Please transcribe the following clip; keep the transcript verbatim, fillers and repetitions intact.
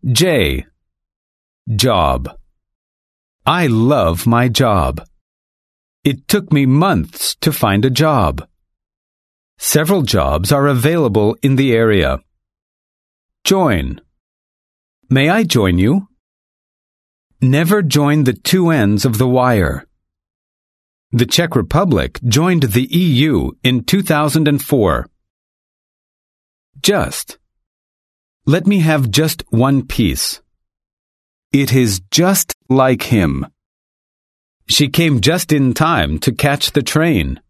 J. Job. I love my job. It took me months to find a job. Several jobs are available in the area. Join. May I join you? Never join the two ends of the wire. The Czech Republic joined the E U in two thousand four. Just. Let me have just one piece. It is just like him. She came just in time to catch the train.